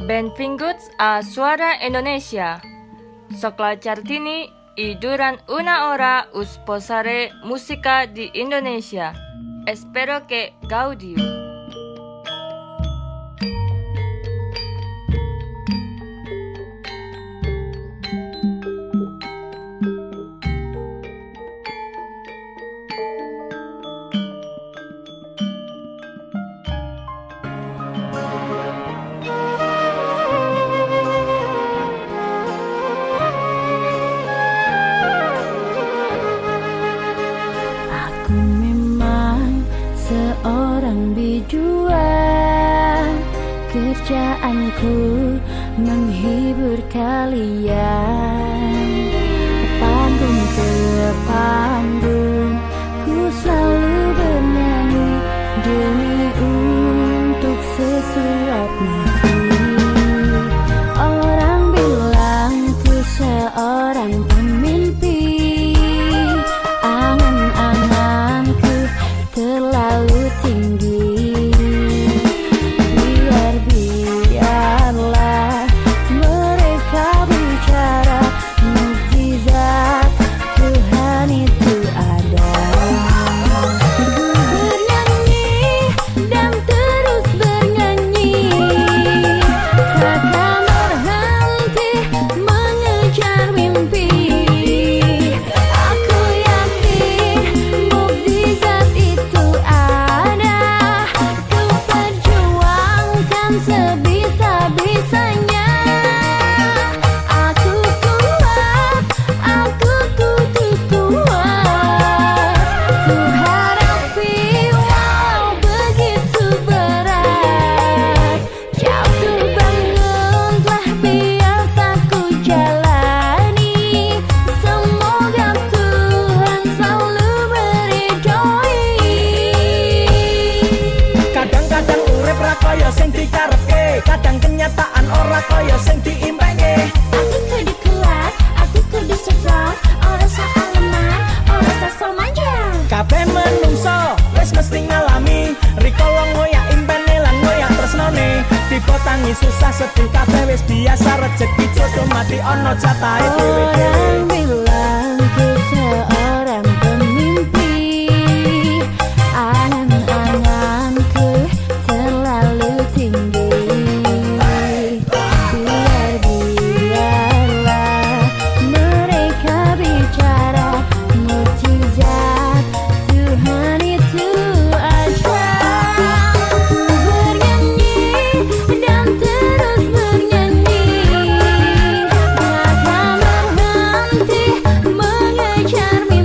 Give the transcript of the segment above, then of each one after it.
Benvinguts a Suara Indonesia. Sokla Cartini I durant una hora us posaré música di Indonesia. Espero que gaudiu. Seorang biduan, kerjaanku menghibur kalian. Panggung ke panggung, ku selalu bernyanyi demi untuk sesuap nasi. Orang bilang ku seorang pemimpi, angan-anganku terlalu tinggi. Biarlah mereka bicara, mukjizat Tuhan itu ada. Ku bernyanyi dan terus bernyanyi, takkan berhenti mengejar mimpi. Aku yakin mukjizat itu ada. Ku perjuangkan sebisa-bisanya. Aku kuat, aku kuat. Ku hadapi walau begitu berat. Jatuh bangun telah biasa ku jalani. Semoga Tuhan selalu meridhoi. Kadang-kadang urip ra kaya sing dikarepke, kadang kenyataan ora kaya sing diimpenge. Aku kudu kuat, aku kudu strong. Ora salah lemah, ora salah manja. Kabeh menungso wis mesti ngalami, rikala ngoyak impene lan ngoyak tresnane. Dipotangi susah sedih kabeh wis biasa, rejeki jodoh mati ana jatahe dhewe-dhewe. Orang bilang ku seorang pemimpi, angan-anganku terlalu tinggi. Biarlah mereka bicara, mukjizat Tuhan itu aja. Ku bernyanyi dan terus bernyanyi, takkan berhenti mengejar mimpi.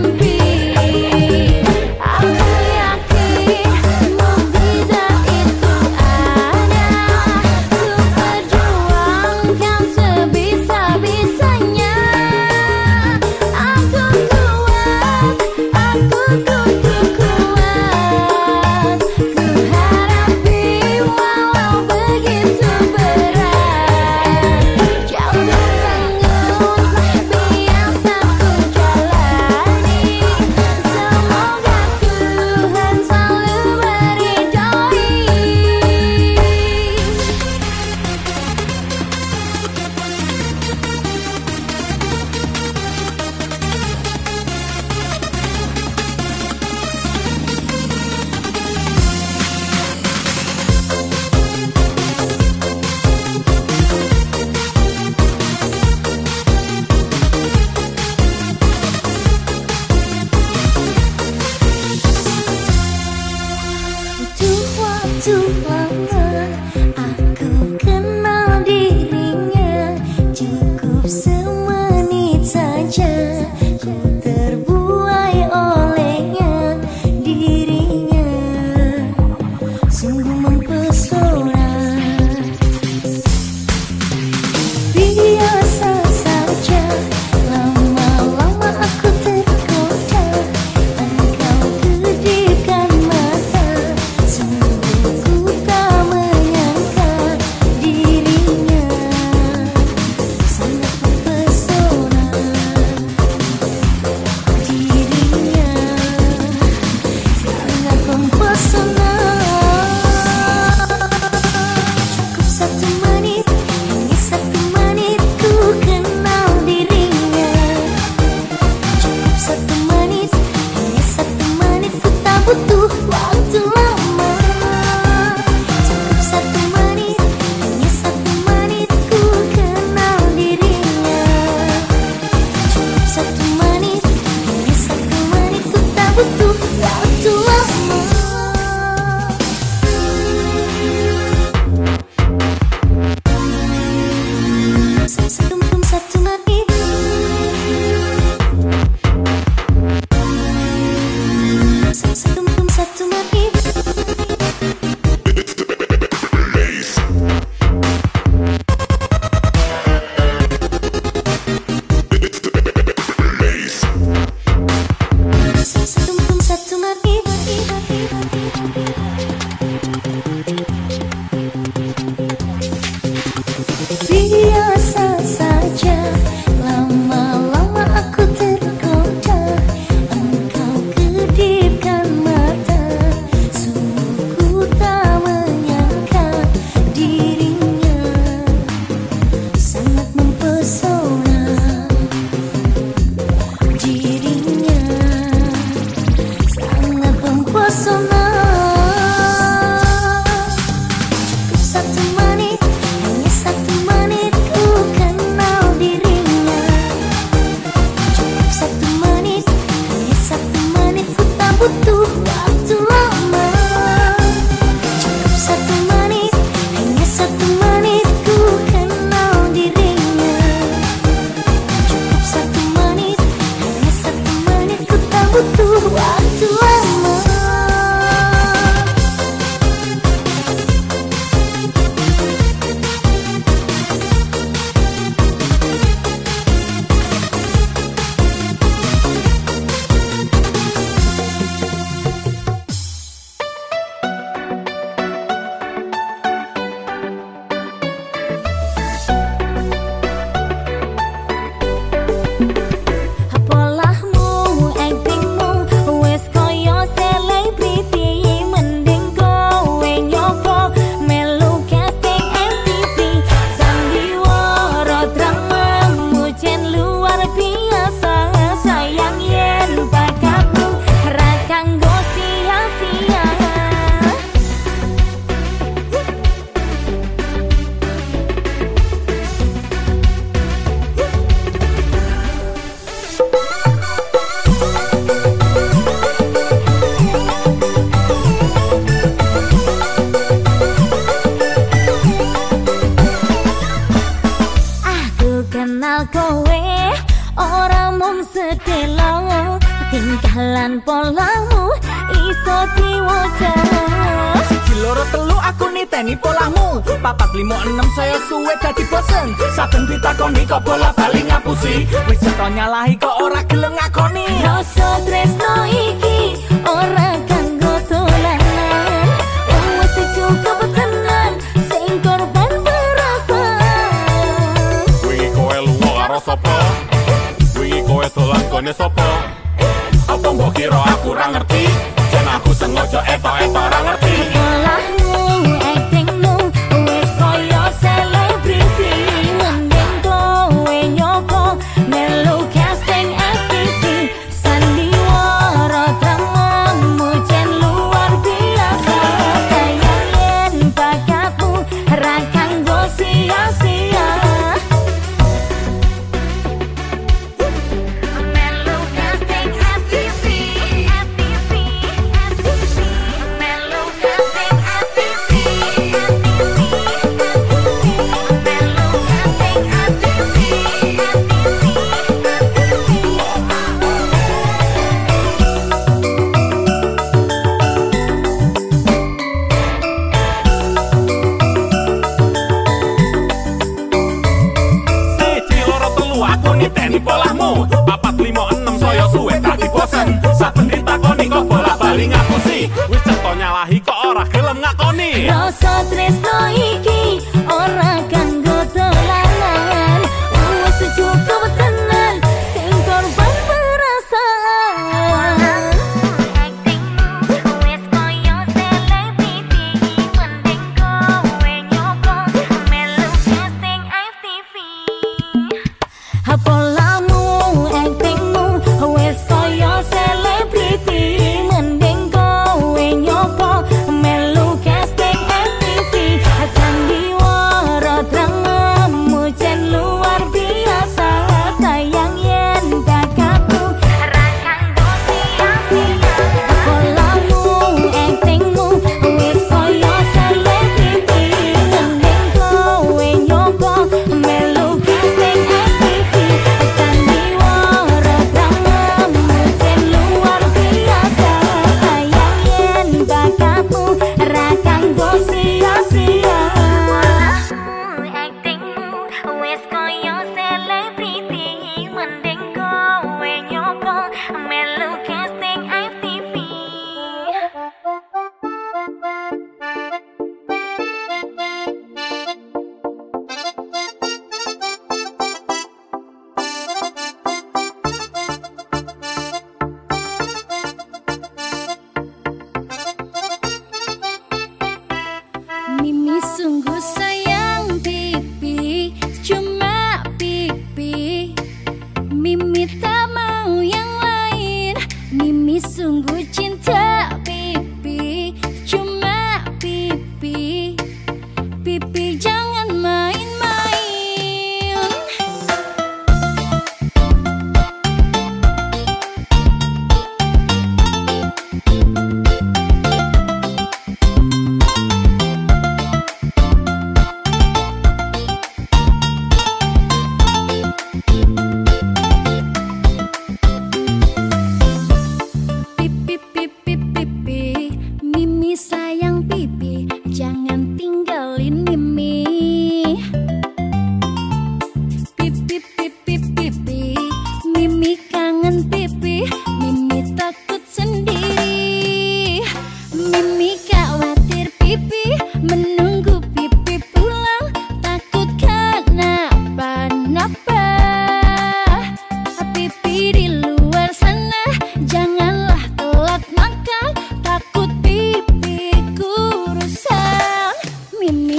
satu menit, hanya satu menit ku kenal dirinya. Cukup satu menit, hanya satu menit ku tak butuh waktu lama. Cukup satu menit, hanya satu menit ku kenal dirinya. Cukup satu menit, hanya satu menit ku tak butuh waktu lama. Polahmu, aktingmu, wes koyo selebriti. Mending kowe nyoba melu casting FTV. Sandiwara dramamu jen luar biasa. Sayang yen bakatmu ra kanggo sia-sia. Aku kenal kowe ora mung sedelo, tingkah lan polamu iso diwaca. Siji loro telu aku niteni polahmu, 4 5 6 saya suwe dadi bosen. Saben ditakoni kok bola bali ngapusi, wis jatuh nyalahi kok ora gelem ngakoni. Rasa tresno iki ora kanggo dolanan, wis cukup tenan sing korban perasaan. Wingi kowe lunga karo sapa? Wingi kowe dolan gone sapa? Apa mbok kira aku ora ngerti? Jen aku sengaja etok-etok ora ngerti. Polahmu, aktingmu, wis koyo selebriti. Mending kowe nyoba melu casting FTV. Sandiwara dramamu jen luar biasa. Sayang yen bakatmu ra kanggo sia-sia. Melu casting FTV, FTV, FTV. Melu casting FTV, FTV, Melu casting FTV, Siji loro telu aku niteni polahmu, 4 5 6 saya suwe dadi bosen. Saben ditakoni kok bola bali ngapusi, wis jatuh nyalahi kok ora gelem ngakoni. Rasa tresno iki ora kanggo dolanan, wis cukup tenan sing korban perasaan. Aktingmu wis koyo selebriti. Mending kowe nyoba melu casting FTV. Polahmu, aktingmu, wis koyo selebriti. Mending kowe nyoba melu casting FTV. Sandiwara dramamu jen luar biasa. Sayang yen bakatmu ra kanggo sia-sia. Polahmu, aktingmu, wis koyo selebriti. Mending kowe nyoba melu casting FTV. Sandiwara dramamu jen luar biasa. Sayang yen bakatmu ra kanggo sia-sia. Polahmu, aktingmu, wis koyo selebriti. Mending kowe nyoba melu casting FTV. Mimi sungguh sayang pipi, cuma pipi. Mimi tak mau yang lain. Mimi sungguh cinta pipi, cuma pipi.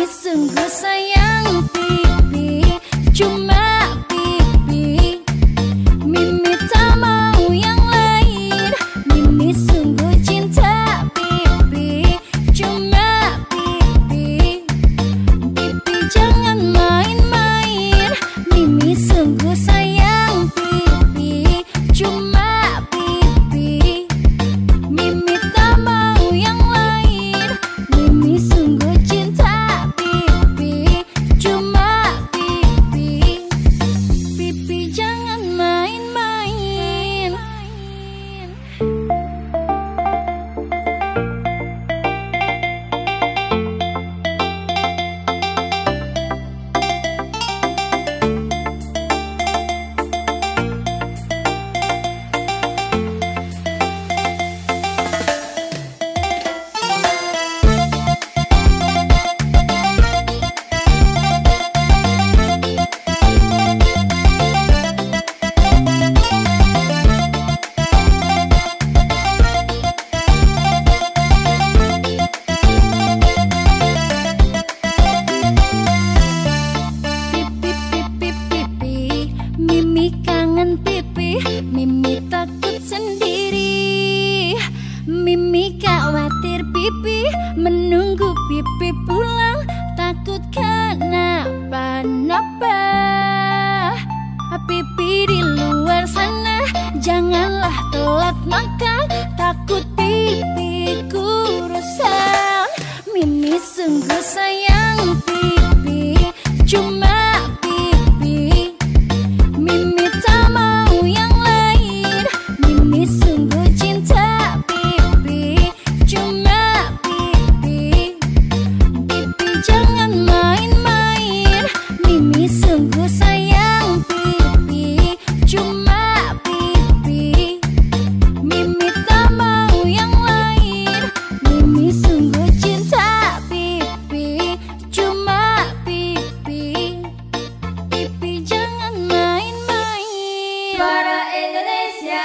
sungguh sayang pipi, cuma pipi. Mimi tak mau yang lain. Mimi sungguh cinta pipi, cuma pipi. Pipi jangan main-main. Mimi sungguh sayang pipi, cuma pipi. Mimi tak mau yang lain. Mimi sungguh cinta pipi, cuma pipi. Pipi jangan main-main. Mimi kangen pipi, Mimi takut sendiri. Mimi khawatir pipi, menunggu pipi pulang, takut kenapa-napa. Pipi di luar sana, janganlah telat makan, takut pipiku rusak. Mimi sungguh sayang pipi, cuma pipi. Mimi tak mau yang lain. Mimi sungguh cinta pipi, cuma pipi. Pipi jangan main-main. Mimi sungguh sayang pipi, cuma pipi. Mimi tak mau yang lain. Mimi sungguh cinta pipi, cuma pipi. Pipi jangan main-main. Suara Indonesia.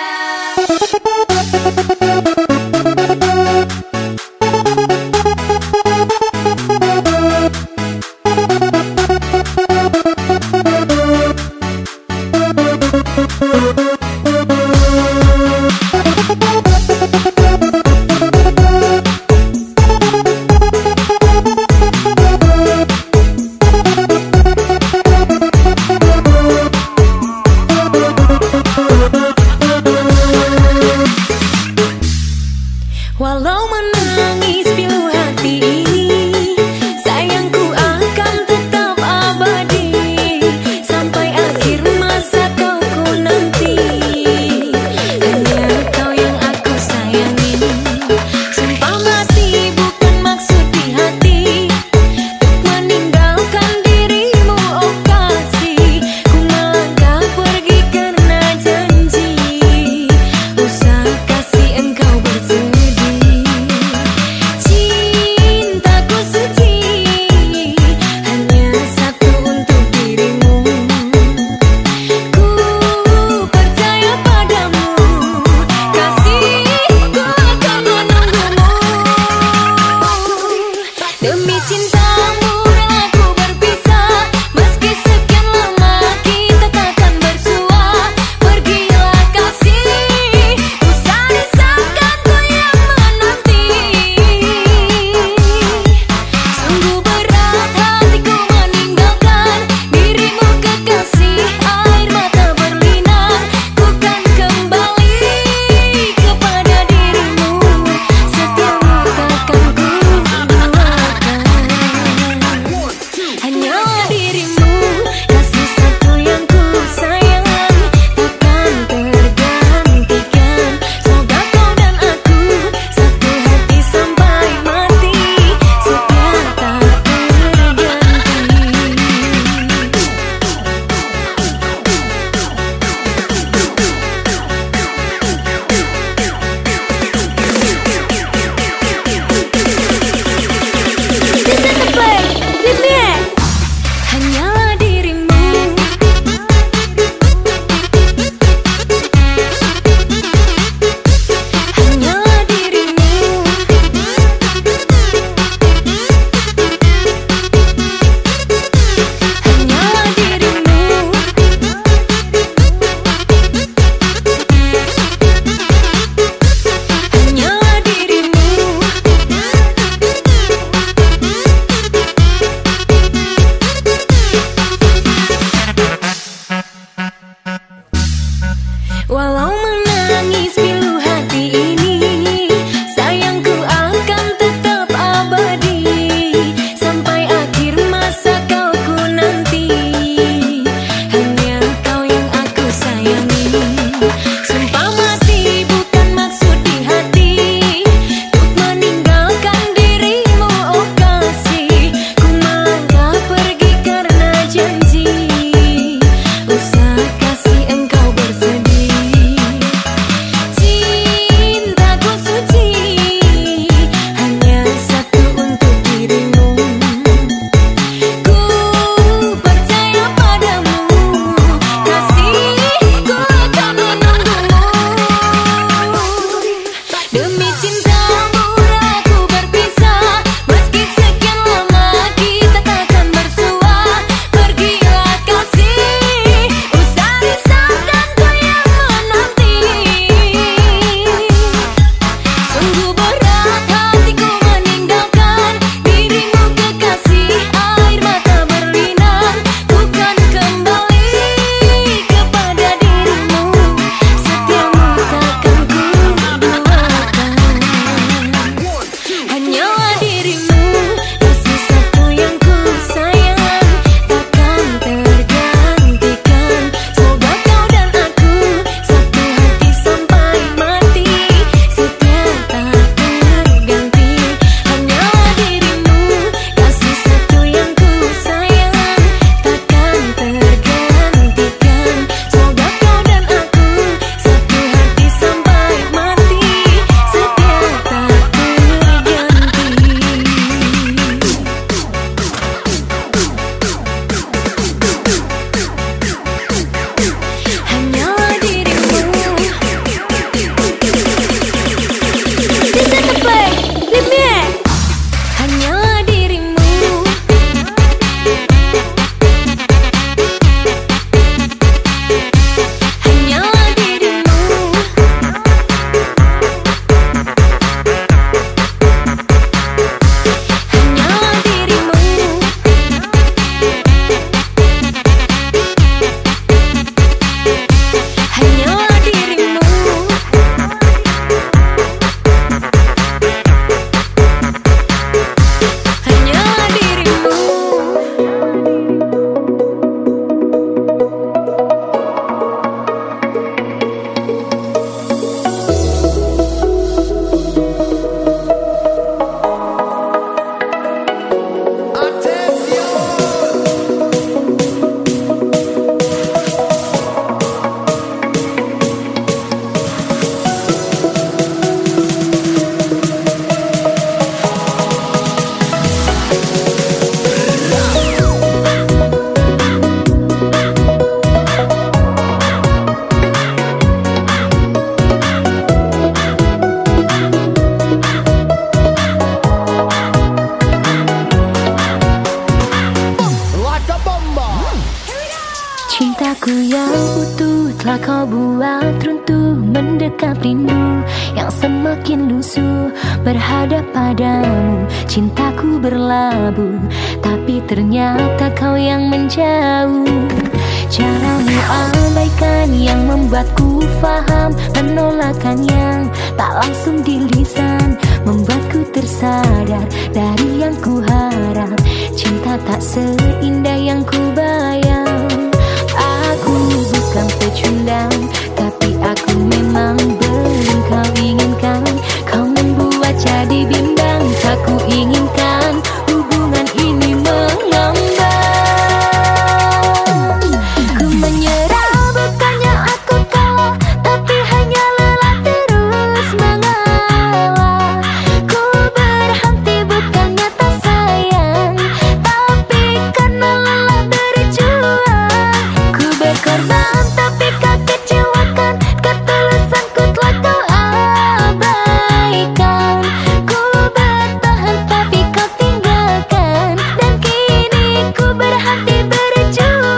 Cintaku yang utuh telah kau buat runtuh, mendekap rindu yang semakin lusuh berhadap padamu. Cintaku berlabuh, tapi ternyata kau yang menjauh. Caramu abaikan yang membuatku faham, penolakan yang tak langsung di lisan membuatku tersadar dari yang ku harap. Cinta tak seindah yang ku bayang. Aku bukan pecundang, tapi aku memang belum kau inginkan. Kau membuat jadi bimbang, tak ku inginkan hubungan ini mengambang. Ku menyerah bukannya aku kalah, tapi hanya lelah terus mengalah. Ku berhenti bukannya tak sayang, tapi karena lelah berjuang. Ku berkorban tapi kau kecewakan, ketulusanku telah kau abaikan. Ku bertahan tapi kau tinggalkan, dan kini ku berhenti berjuang.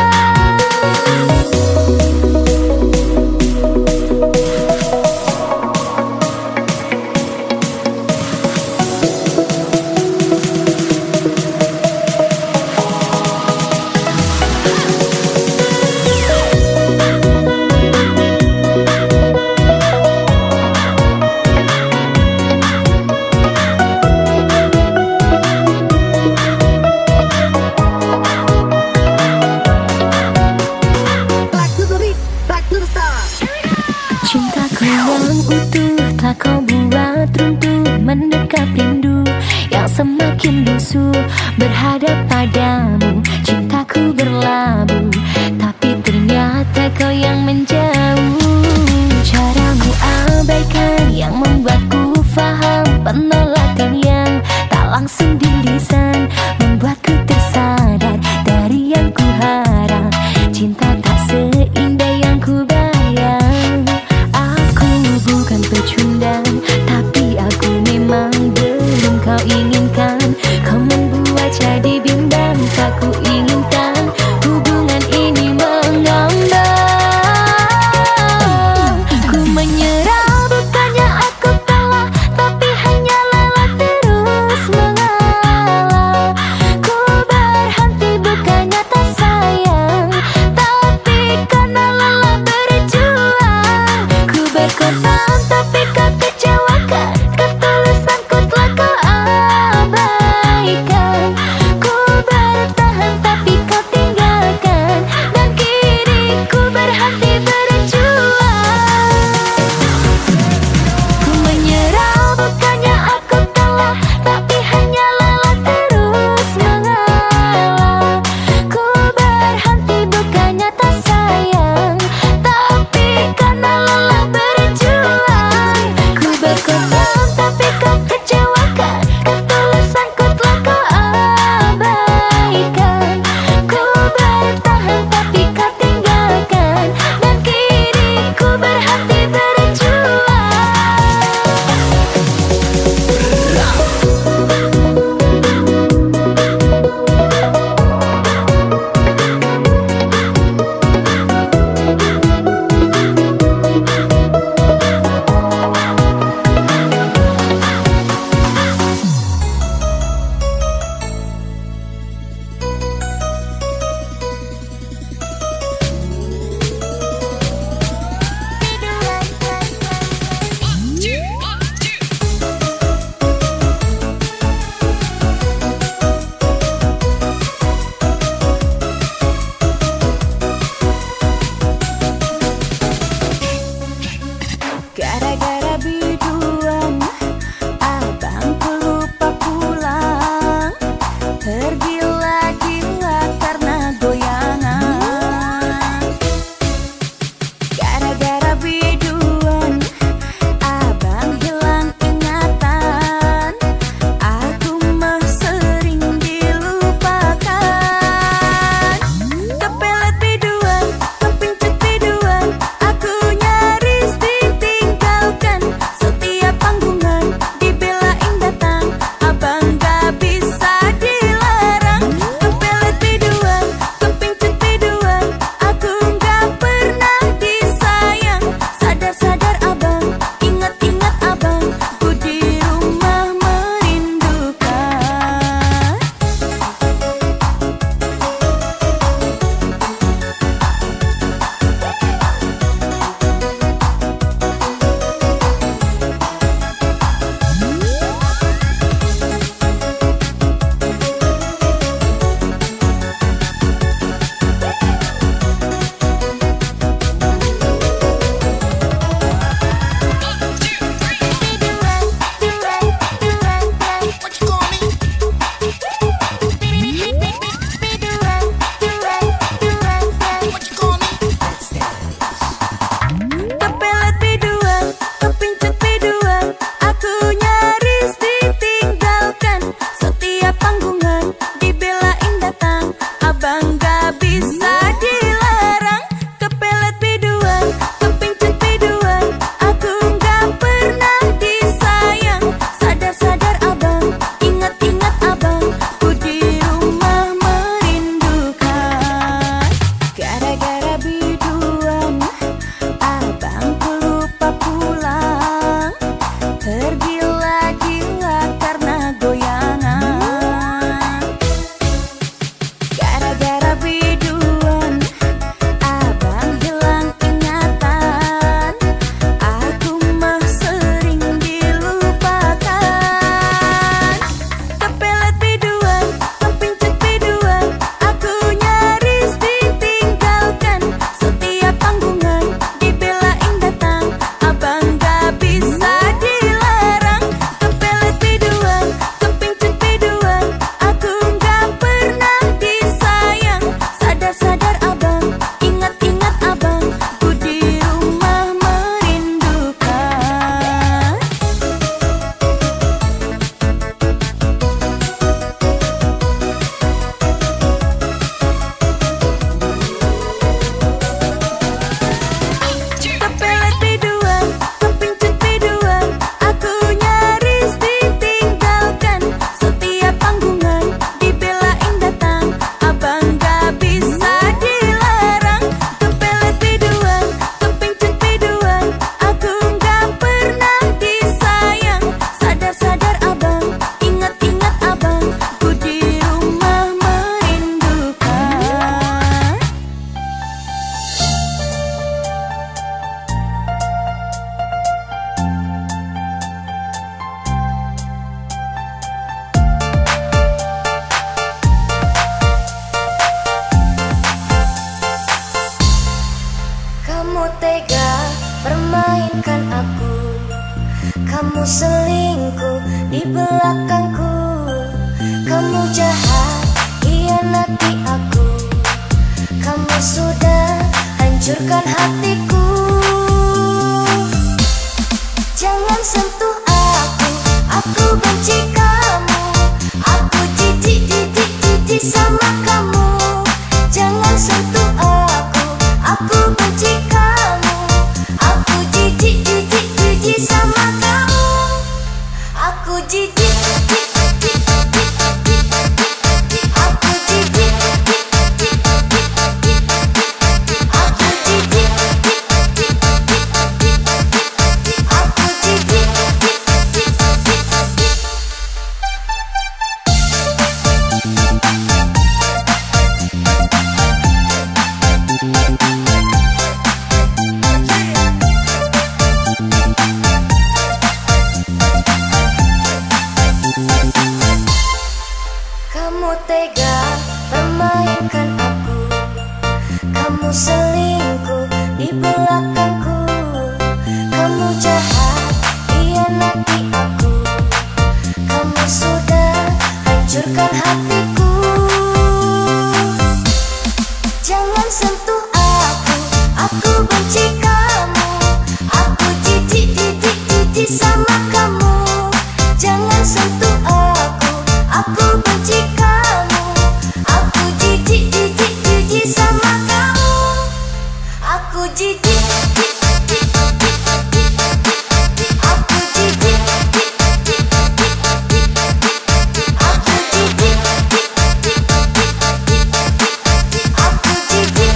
Cintaku yang utuh telah kau buat runtuh, mendekap rindu yang semakin lusuh berhadap padamu. Cintaku berlabuh, tapi ternyata kau yang menjauh. Caramu abaikan yang membuatku faham, penolakan yang tak langsung di lisan membuatku tersadar dari yang ku harap. Cinta tak seindah yang ku bayang. Aku bukan pecundang, tapi aku memang belum kau inginkan. Kau membuat jadi bimbang, tak ku inginkan hubungan ini mengambang. Ku menyerah bukannya aku kalah, tapi hanya lelah mainkan aku, kamu selingkuh di belakangku. Kamu jahat, hianati aku, kamu sudah hancurkan hatiku. Jangan sentuh aku benci kamu. Aku jijik sama kamu. Jangan sentuh aku benci kamu. Aku jijik sama kamu. Aku jijik. Kamu tega memainkan aku, kamu selingkuh di belakangku. Kamu jahat, hianati aku, kamu sudah hancurkan hatiku. Jangan sentuh aku benci kamu. Aku jijik sama kamu. Jangan sentuh aku benci kamu. Aku jijik sama kamu. Aku jijik. Aku jijik. Aku jijik. Aku jijik.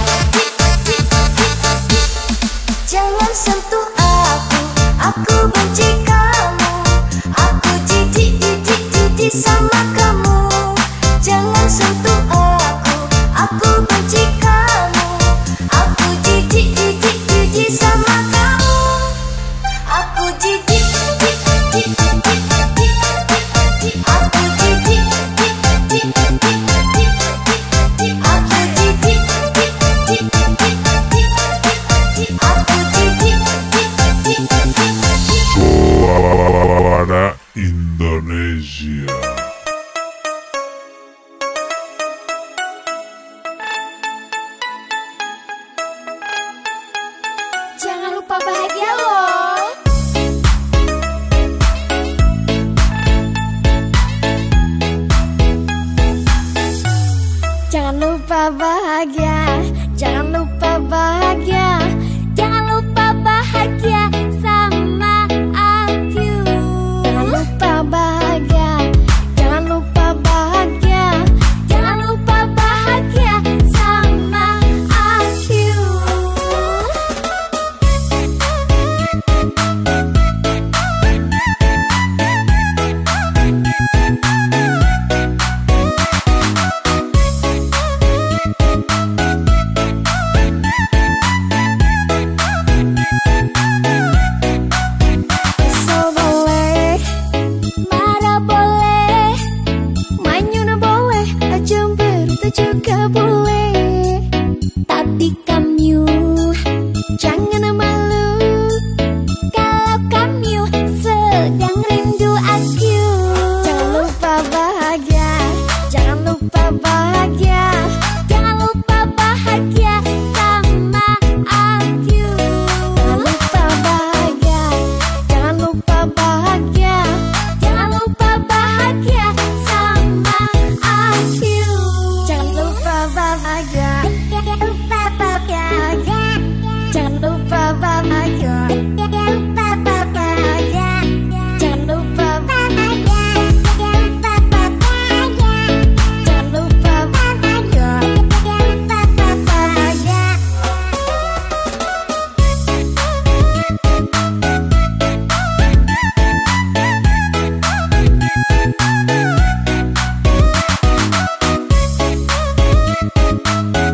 Jangan sentuh aku benci kamu. Aku jijik sama kamu. Jangan sentuh aku benci kamu. Aku jijik sama kamu. Aku jijik. Aku jijik. Aku jijik. Aku jijik. Suara Indonesia. Jangan lupa bahagia loh. Jangan lupa bahagia. Jangan lupa bahagia. Jangan lupa bahagia sama aku. Jangan lupa bahagia. Jangan lupa bahagia. Jangan lupa bahagia sama aku. Kesel boleh, marah boleh, manyuna boleh, cemberut juga boleh. Tapi kamu jangan malu kalau kamu sedang rindu aku. Jangan lupa bahagia. Jangan lupa bahagia. Jangan lupa bahagia sama aku. Jangan lupa bahagia. Jangan lupa bahagia. Jangan lupa bahagia sama aku. Jangan lupa bahagia. Jangan lupa bahagia. Jangan lupa bahagia. Jangan lupa bahagia. Jangan lupa bahagia. Jangan lupa bahagia. Jangan lupa bahagia.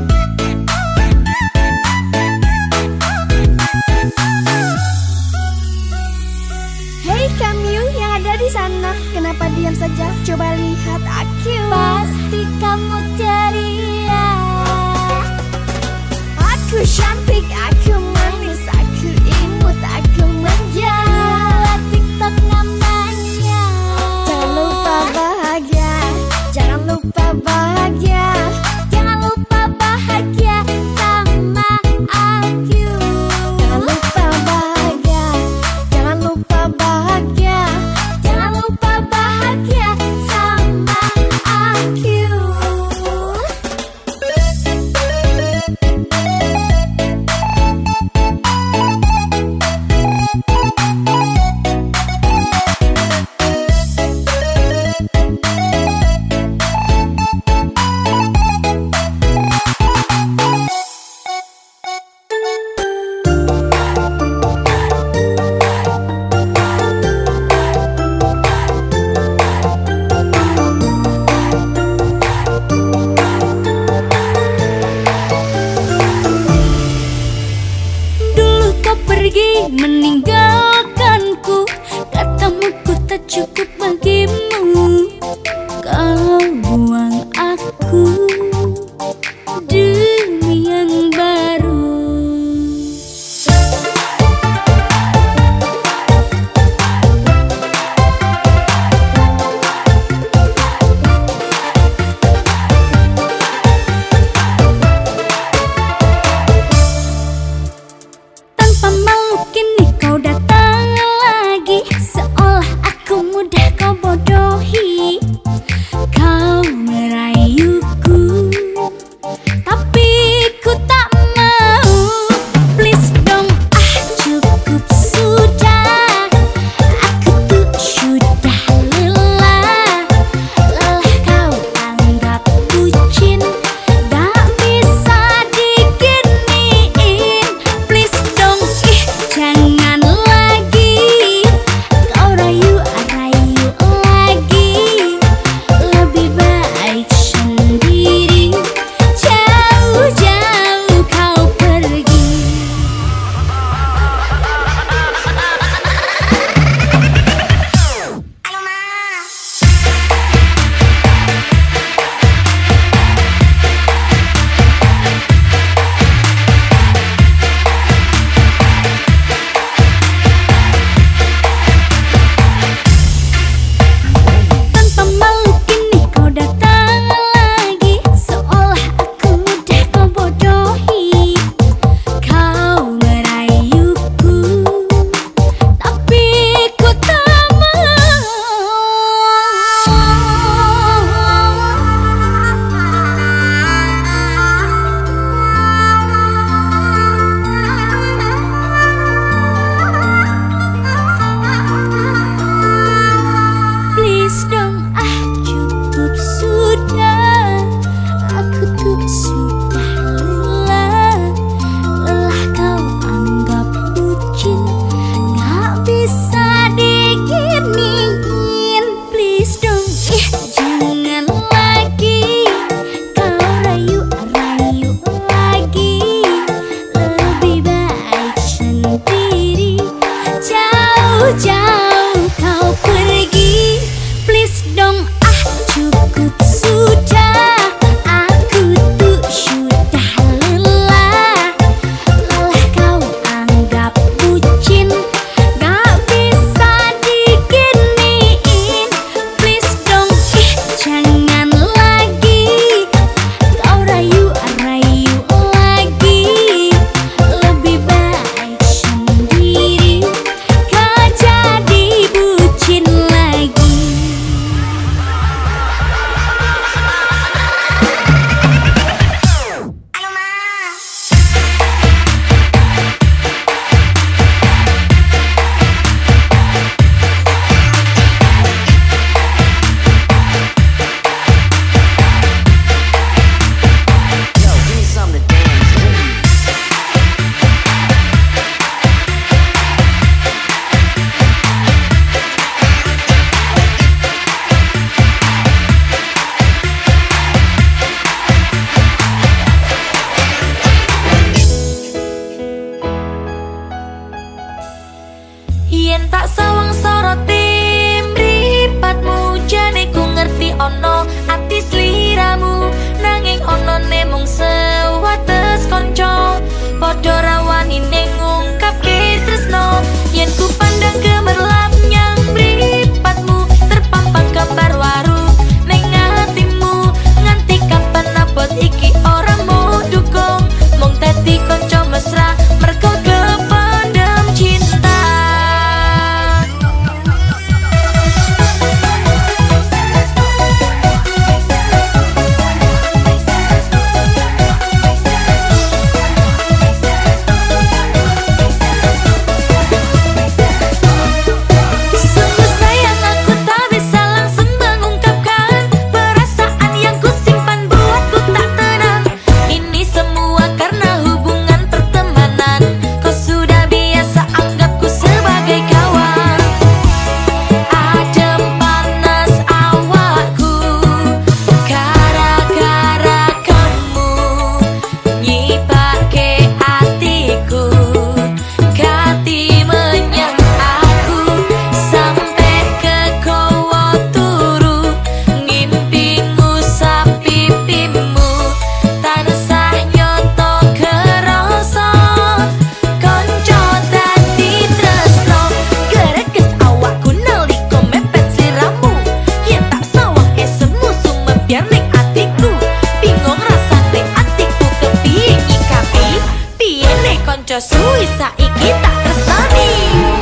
kanca suwi saiki tak tresnani.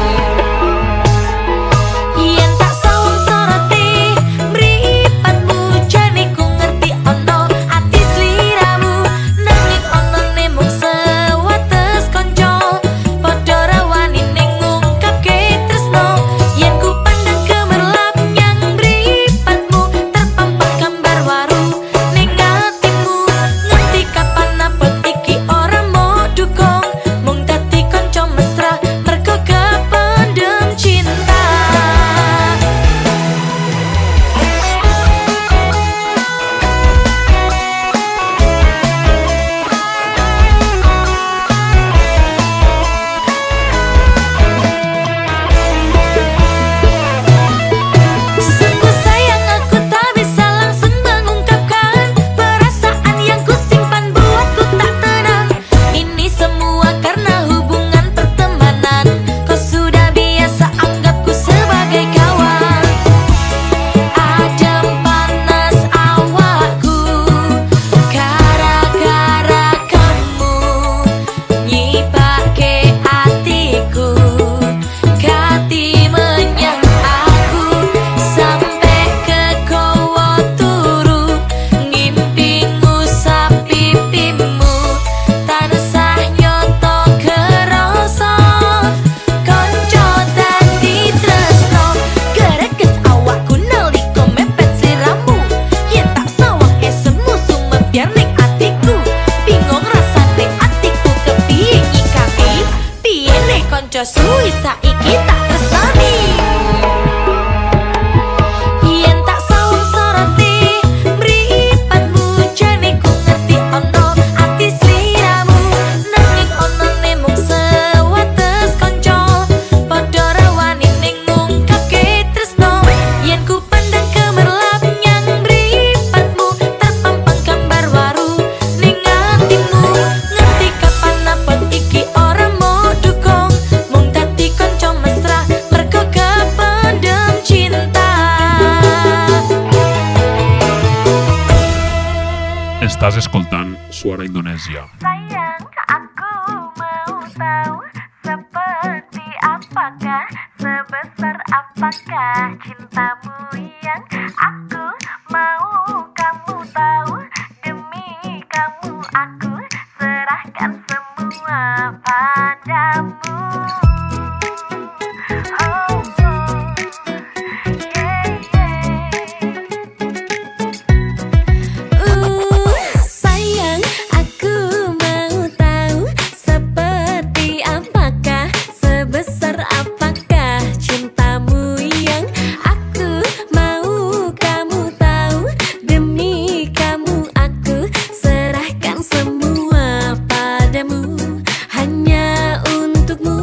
Yen tak sawung soroti mripatmu jane ku ngerti ono ati sliramu, nanging onone mung sewates kanca padha rawani ning ngungkapke tresno. Yen ku pandang gemerlap nyang mripatmu terpampang gambar waru ning atimu, ngerti kapan abot iki ora mau dukung, mung dadi kanca mesra mergo kependem cinta. Sungguh sayang aku tak bisa langsung mengungkapkan perasaan yang ku simpan buatku tak tenang. Ini semua karena hubungan pertemanan, kau sudah biasa anggapku sebagai kawan. Adem panas awakku gara-gara kamu, nyipake hatiku kati menyang aku sampai ke kowo turu, ngimpi ngusap pipimu tansah nyoto kerasa kanca dadi tresno. Gereges awakku nalika mepet sliramu, yen tak sawang esemu sumebyar ning atiku, bingung rasane atiku kepiye nyikapi, piye nek kanca suwi saiki tak tresnani. Yen tak sawung soroti mripatmu jane ku ngerti ono ati sliramu, nanging onone mung sewates kanca padha rawani ning ngungkapke tresno. Yen ku pandang gemerlap nyang mripatmu terpampang gambar waru ning atimu, ngerti kapan abot iki ora mau dukung, mung dadi kanca mesra mergo kependem cinta. Estàs escoltant Suara Indonèsia. Sayang, aku mau tahu seperti apakah, sebesar apakah cintamu yang aku mau kamu tahu. Demi kamu aku serahkan semua padamu. Oh, sayang, aku mau tahu seperti apakah, sebesar apakah cintamu yang aku mau kamu tahu. Demi kamu aku serahkan semua padamu, hanya untukmu.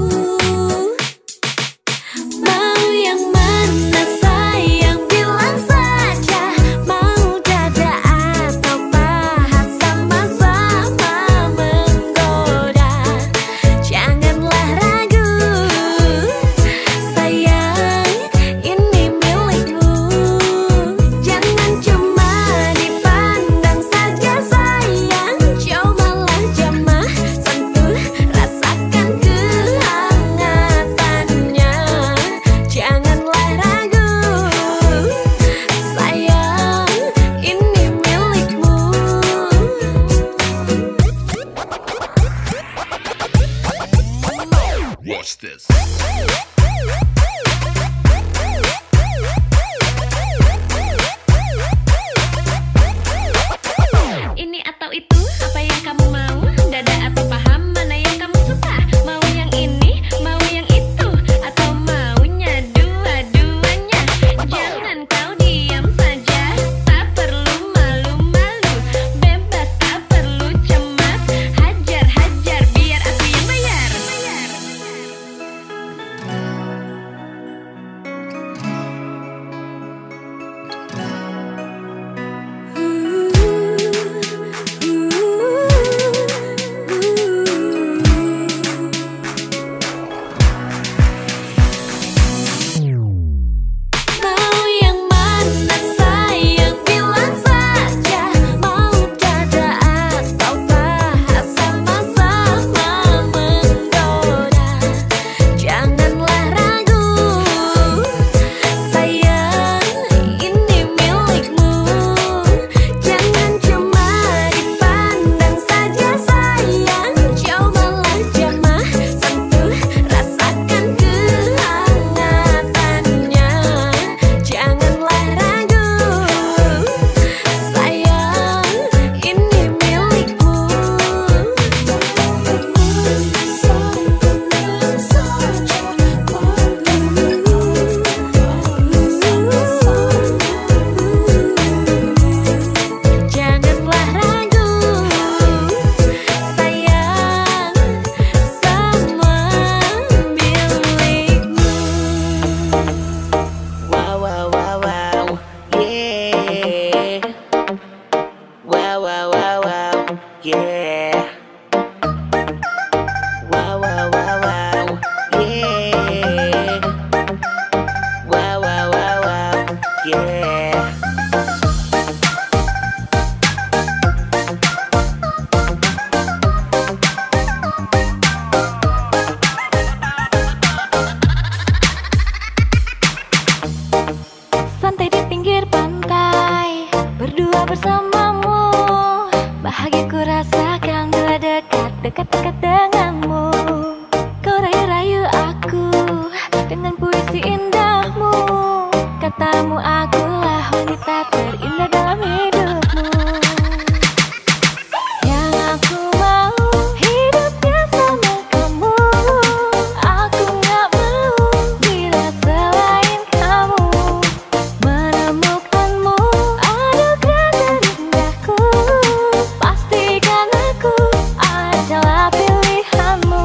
Mau yang mana sayang, bilang saja. Mau dada atau paha, sama-sama menggoda. Janganlah ragu, sayang, ini milikmu. Jangan cuma dipandang saja sayang, cobalah jamah, sentuh, rasakan kehangatannya. Janganlah ragu, sayang, ini milikmu. What's this? Ini atau itu, apa yang kamu mau? Dada atau paha, mana yang kamu suka? Mau yang ini, mau yang itu, atau maunya dua-duanya? Jangan kau diam saja, tak perlu malu-malu, bebas tak perlu cemas, hajar-hajar biar aku yang bayar. yeah. Wow, wow, wow, wow, yeah. Wow, wow, wow, wow, yeah. Santai di pinggir pantai, berdua bersamamu. Bahagia ku rasakan bila dekat-dekat denganmu. Kau rayu-rayu aku dengan puisi indahmu. Katamu akulah wanita terindah dalam hidupmu. Yang aku mau hidupnya sama kamu. Aku gak mau bila selain kamu. Menemukanmu anugerah terindahku. Pastikan aku adalah pilihanmu.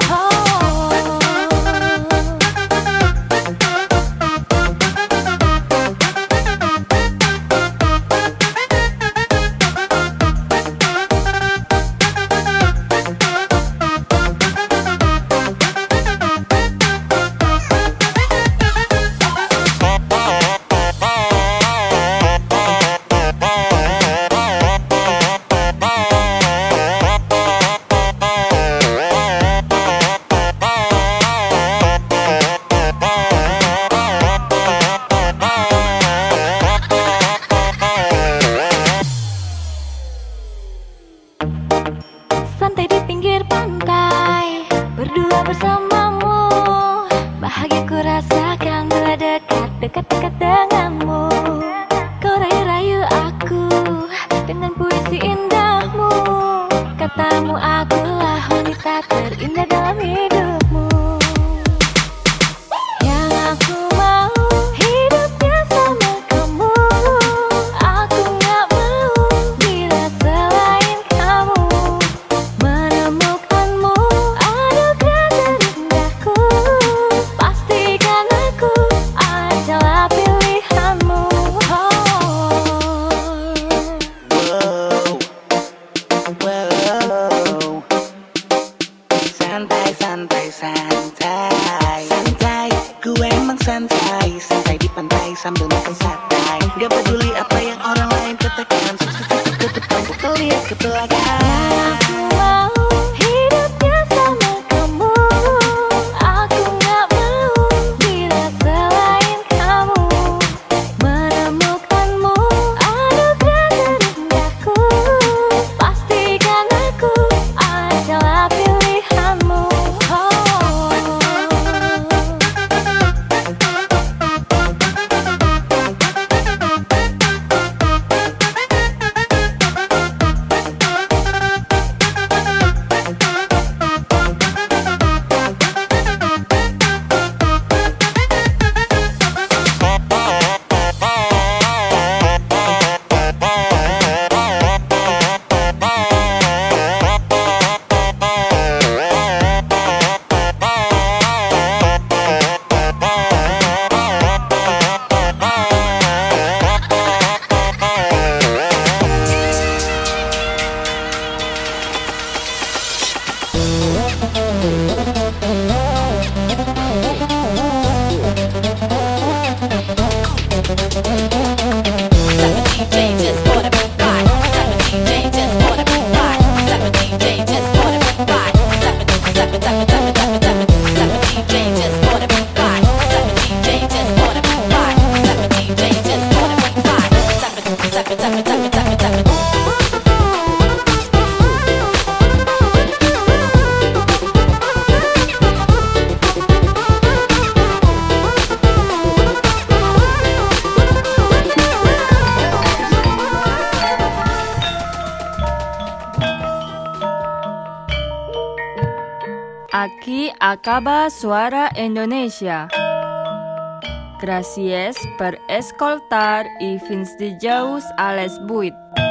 Santai di pinggir pantai, berdua bersamamu. Bahagia ku rasakan bila dekat-dekat denganmu. Kau rayu-rayu aku dengan puisi indahmu. Katamu akulah wanita terindah dalam hidupmu. Yang aku mau hidupnya sama kamu. Aku gak mau bila selain kamu. Menemukanmu anugerah terindahku. Pastikan aku adalah pilihanmu. Wow, santai, santai, santai, santai. Gue emang santai, santai di pantai sambil makan sate. Gak peduli apa yang orang lain katakan. Sukses ke depan, kita lihat ke belakang. Aku mau hidupnya sama kamu. Aku gak mau bila selain kamu. Menemukanmu anugerah terindahku. Pastikan aku adalah pilihanmu. Aquí acaba Suara Indonesia. Gracias por escoltar y fins dijous a les 8.